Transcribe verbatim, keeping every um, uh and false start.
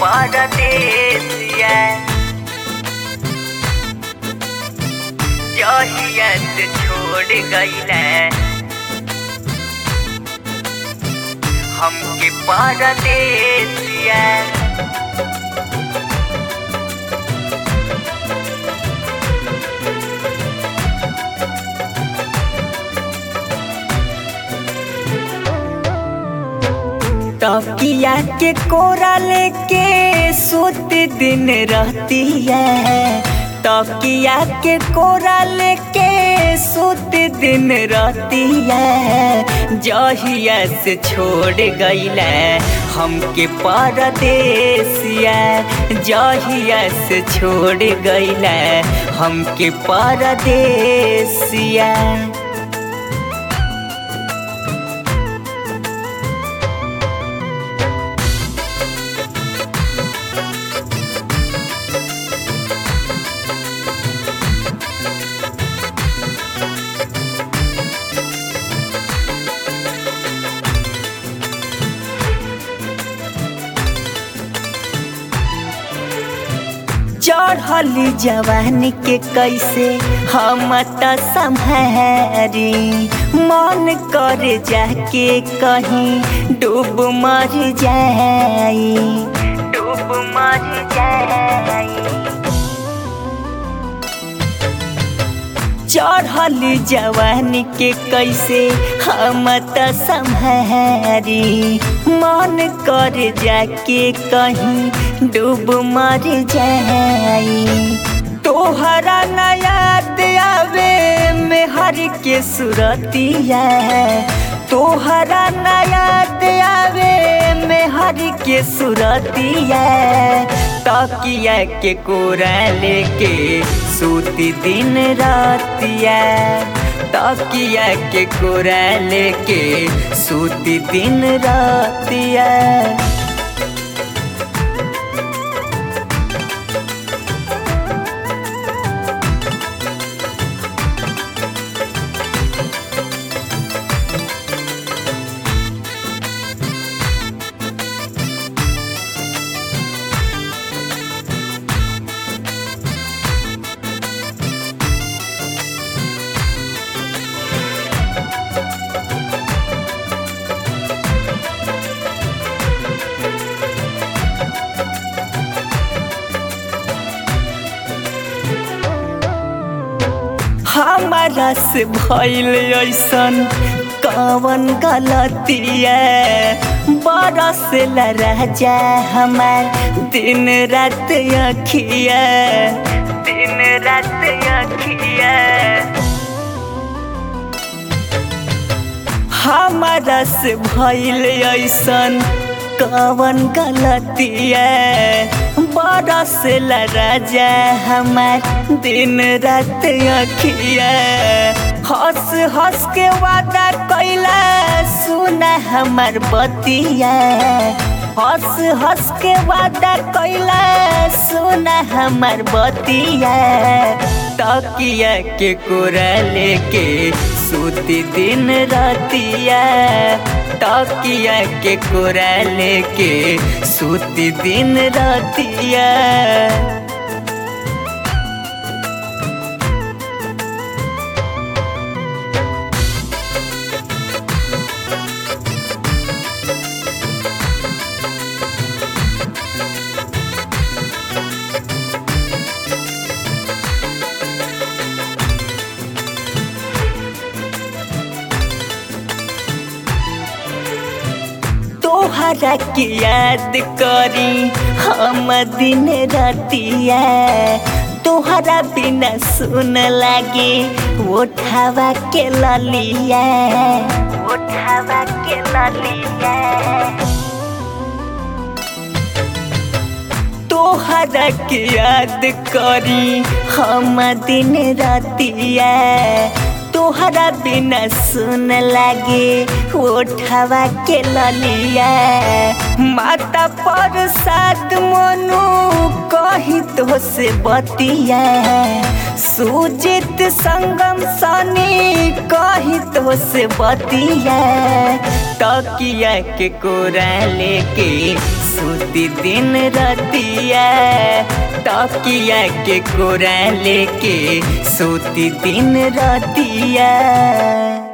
परदेसिया जहिया से छोड़ गइले हमके परदेसिया। तकिया के कोरा लेके सोत दिन रहती है, तकिया के कोरा लेके सोत दिन रहती है। जहिया से छोड़ गइले हमके परदेसिया, जहिया से छोड़ गइले हमके परदेसिया। चढ़ली जवानी के कैसे हम त संभारी, मन कर जाके कहीं डूब मर जाई, डूब मर जाई। चढ़ली जवानी के कैसे हम त संभारी, मन कर जाके कहीं डूब मर जाई। तोहरा न याद आवे मेहर के सुरतिया, तोहरा न याद आवे मेहर के सुरतिया। तकिया के कोरा लेके सूती दिन रातिया, तकिया के कोरा लेके सूती दिन रातिया। हमारा से भइल ऐसन कवन गलतिया, बरसला राजा हमार दिन रात अखिया, दिन रात अखिया। हमारा से भइल ऐसन कवन गलतिया, बरसला राजा हमार दिन रात अखिया। हंस हंस के वादा कैला सुना हमार बतिया, हंस हंस के वादा कैला सुना हमार बतिया। तकिया के कोरा लेके सूती दिन रातिया, तकिया के कोरा लेके सूती दिन रातिया। तोहरा के याद करी हम दिन रातिया, तोहरा बिना सुन लागे उठावा के ललिया, उठावा के ललिया। तोहरा के याद करी हम दिन रातिया, तोहरा बिना सुन लागे उठावा के ललिया। माता प्रसाद मनु कही तो से बतिया, सुजित संगम सनी कही तो से बतिया। तकिया के कोरा लेके सूती दिन रतिया तकिया के कोरा लेके सूती दिन रतिया।